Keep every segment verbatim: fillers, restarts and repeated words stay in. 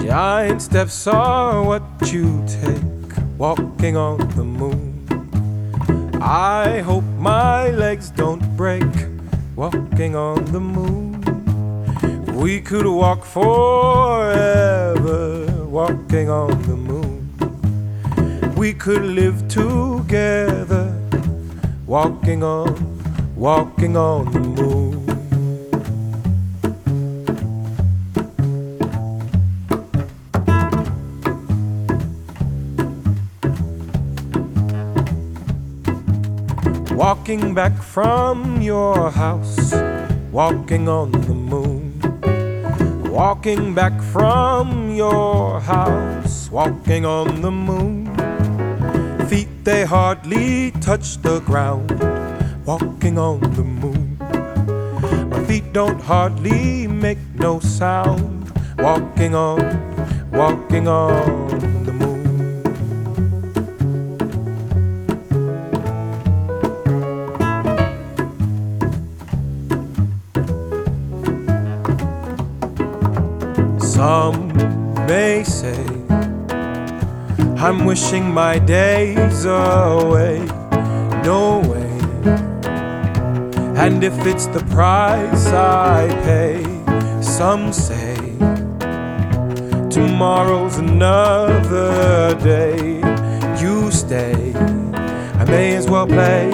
Giant steps are what you take, walking on the moon. I hope my legs don't break, walking on the moon. We could walk forever, walking on the moon. We could live together, walking on, walking on the moon. Walking back from your house, walking on the moon. Walking back from your house, walking on the moon. Feet they hardly touch the ground, walking on the moon. My feet don't hardly make no sound, walking on, walking on the moon. Some may say I'm wishing my days away. No way. And if it's the price I pay, some say tomorrow's another day. You stay, I may as well play.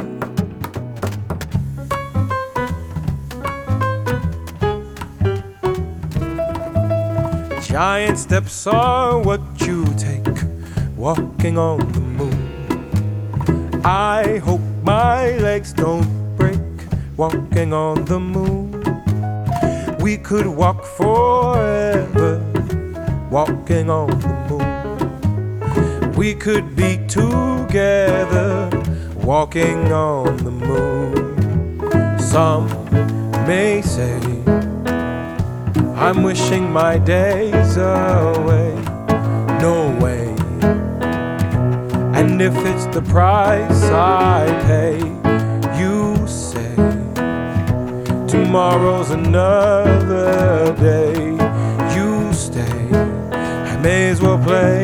Giant steps are what you take, walking on the moon. I hope my legs don't break, walking on the moon. We could walk forever, walking on the moon. We could be together, walking on the moon. Some may say I'm wishing my days away. No way. And if it's the price I pay, you say tomorrow's another day. You stay, I may as well play.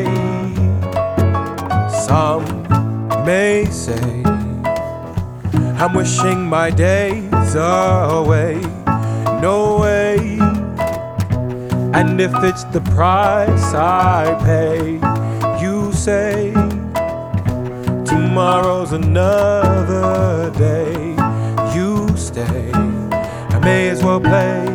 Some may say I'm wishing my days away. No way. And if it's the price I pay, you say tomorrow's another day. You stay, I may as well play.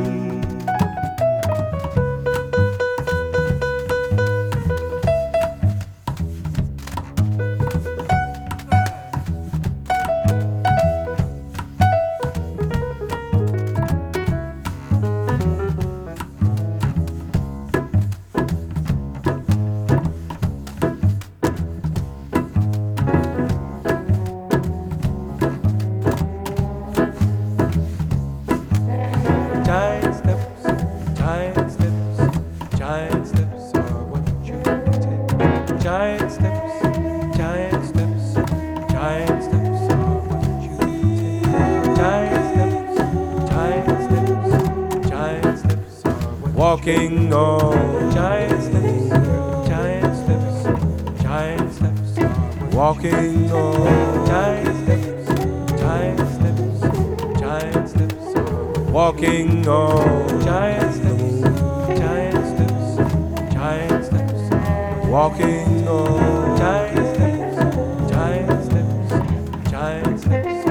Giant steps, giant steps, giant steps are what you take. Giant steps, giant steps, giant steps are what you take. Giant steps, giant steps, giant steps are what walking on. Giant steps, giant steps, giant steps are what walking on. Giant steps, giant steps, giant steps. Walking on giant steps, giant steps, giant steps. Walking on giant steps, giant steps, giant steps.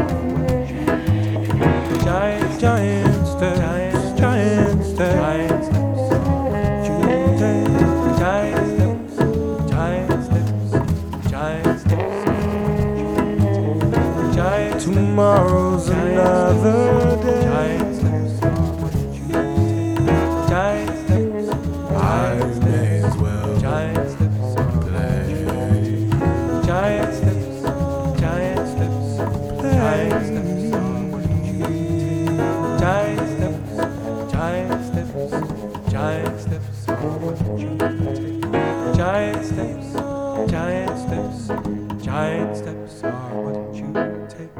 Giant, giant steps, giant steps, giant steps. Giant steps, giant steps, giant steps. Giant. Tomorrow's another day. Giant steps. Giant steps, I may as well giant steps play. Giant steps, giant steps, giant steps. Giant steps, giant steps, giant steps are what you take. Giant steps, giant steps, giant steps are what you take.